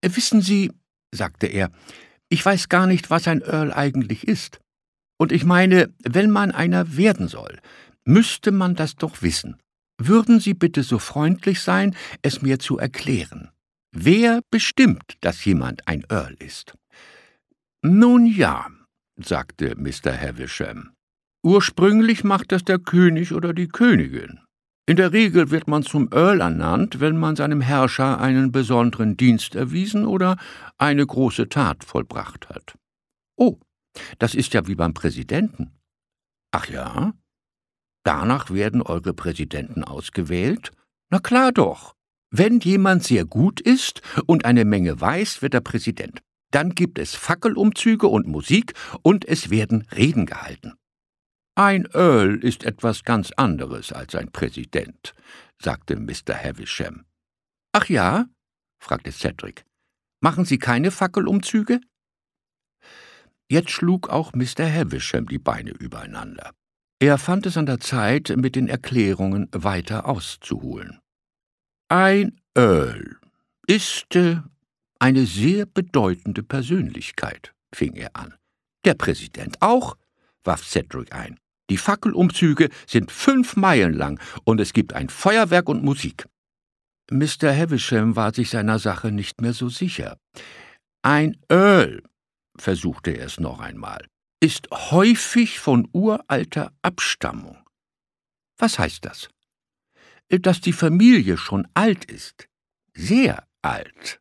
»Wissen Sie«, sagte er, »ich weiß gar nicht, was ein Earl eigentlich ist. Und ich meine, wenn man einer werden soll, müsste man das doch wissen. Würden Sie bitte so freundlich sein, es mir zu erklären. Wer bestimmt, dass jemand ein Earl ist?« »Nun ja«, sagte Mr. Havisham, »ursprünglich macht das der König oder die Königin. In der Regel wird man zum Earl ernannt, wenn man seinem Herrscher einen besonderen Dienst erwiesen oder eine große Tat vollbracht hat.« »Oh, das ist ja wie beim Präsidenten.« »Ach ja? Danach werden eure Präsidenten ausgewählt?« »Na klar doch. Wenn jemand sehr gut ist und eine Menge weiß, wird er Präsident. Dann gibt es Fackelumzüge und Musik und es werden Reden gehalten.« »Ein Earl ist etwas ganz anderes als ein Präsident«, sagte Mr. Havisham. »Ach ja?«, fragte Cedric. »Machen Sie keine Fackelumzüge?« Jetzt schlug auch Mr. Havisham die Beine übereinander. Er fand es an der Zeit, mit den Erklärungen weiter auszuholen. »Ein Earl ist eine sehr bedeutende Persönlichkeit«, fing er an. »Der Präsident auch«, warf Cedric ein. »Die Fackelumzüge sind 5 Meilen lang und es gibt ein Feuerwerk und Musik.« Mr. Havisham war sich seiner Sache nicht mehr so sicher. »Ein Earl«, versuchte er es noch einmal, »ist häufig von uralter Abstammung.« »Was heißt das?« »Dass die Familie schon alt ist. Sehr alt.«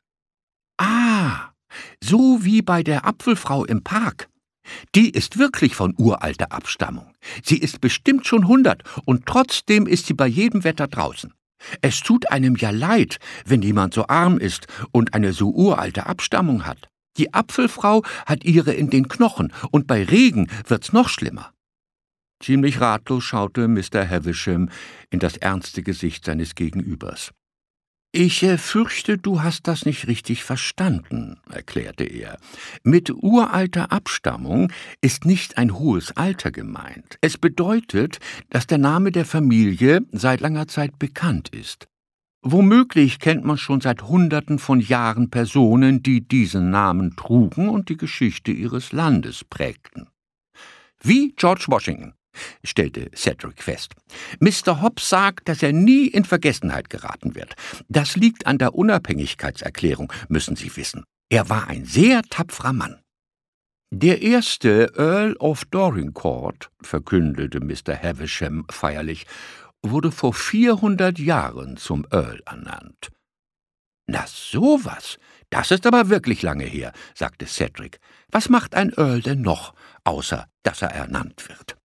»Ah, so wie bei der Apfelfrau im Park. Die ist wirklich von uralter Abstammung. Sie ist bestimmt schon 100 und trotzdem ist sie bei jedem Wetter draußen. Es tut einem ja leid, wenn jemand so arm ist und eine so uralte Abstammung hat. Die Apfelfrau hat ihre in den Knochen und bei Regen wird's noch schlimmer.« Ziemlich ratlos schaute Mr. Havisham in das ernste Gesicht seines Gegenübers. »Ich fürchte, du hast das nicht richtig verstanden«, erklärte er. »Mit uralter Abstammung ist nicht ein hohes Alter gemeint. Es bedeutet, dass der Name der Familie seit langer Zeit bekannt ist. Womöglich kennt man schon seit Hunderten von Jahren Personen, die diesen Namen trugen und die Geschichte ihres Landes prägten.« »Wie George Washington«, stellte Cedric fest. »Mr. Hobbes sagt, dass er nie in Vergessenheit geraten wird. Das liegt an der Unabhängigkeitserklärung, müssen Sie wissen. Er war ein sehr tapferer Mann.« »Der erste Earl of Dorincourt«, verkündete Mr. Havisham feierlich, »wurde vor 400 Jahren zum Earl ernannt.« »Na sowas, das ist aber wirklich lange her«, sagte Cedric. »Was macht ein Earl denn noch, außer dass er ernannt wird?«